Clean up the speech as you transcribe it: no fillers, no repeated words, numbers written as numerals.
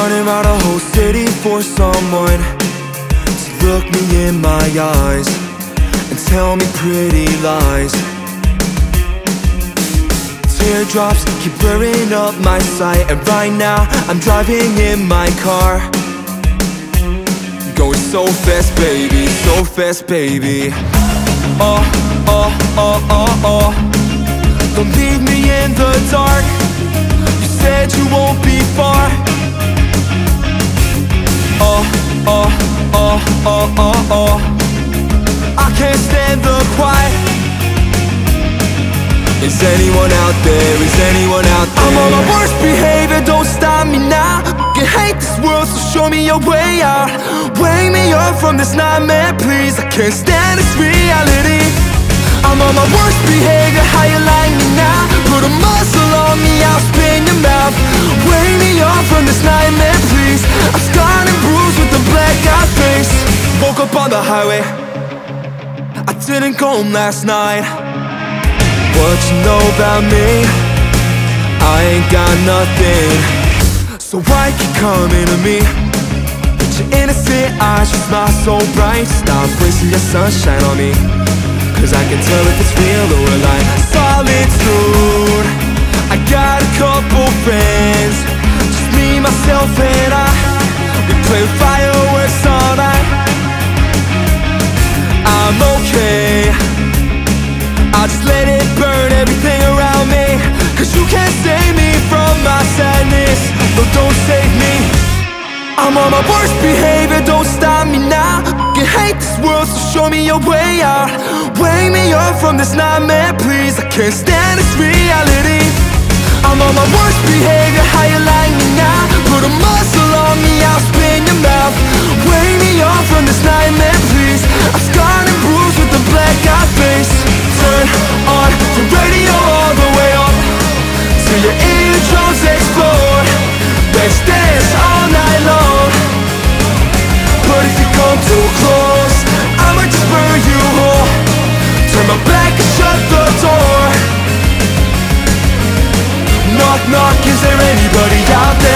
running around a whole city for someone to look me in my eyes and tell me pretty lies. Teardrops keep blurring up my sight, and right now I'm driving in my car, going so fast, baby, so fast, baby. Oh, oh, oh, oh, oh. Don't leave me in the dark. You said you won't be far. Oh, oh, oh, oh, oh, oh. I can't stand the quiet. Is anyone out there? Is anyone out there? I'm on my worst behavior, don't stop me now. I hate this world, so show me a way out. Wake me up from this nightmare, please. I can't stand this reality. I'm on my worst behavior, how you like me now? Put a muzzle on me, I'll spin your mouth. Wake me up from this nightmare, please. I'm scarred and bruised with a black-eyed face. Woke up on the highway, I didn't go home last night. What you know about me? I ain't got nothing. So why keep coming to me? With your innocent eyes, you smile so bright. Stop wasting your sunshine on me, 'cause I can tell if it's real or a lie. Solitude, I got a couple friends, just me, myself and I. We play fireworks all night. I'm okay, I'll just let it burn everything around me, 'cause you can't save me from my sadness. No, don't save me. I'm on my worst behavior, don't stop me now. I hate this world, so show me a way out. Wake me up from this nightmare, please. I can't stand this reality. I'm on my worst behavior, how you like me now? Put a muzzle on me, I'll spin your mouth. Wake me up from this nightmare, please. I'm scarred and bruised with a black-eyed face. Turn on the radio all the way up till your eardrums explode. Let's dance all night long, but if you come too close, I might just burn you whole. Turn my back and shut the door. Knock, knock, is there anybody out there?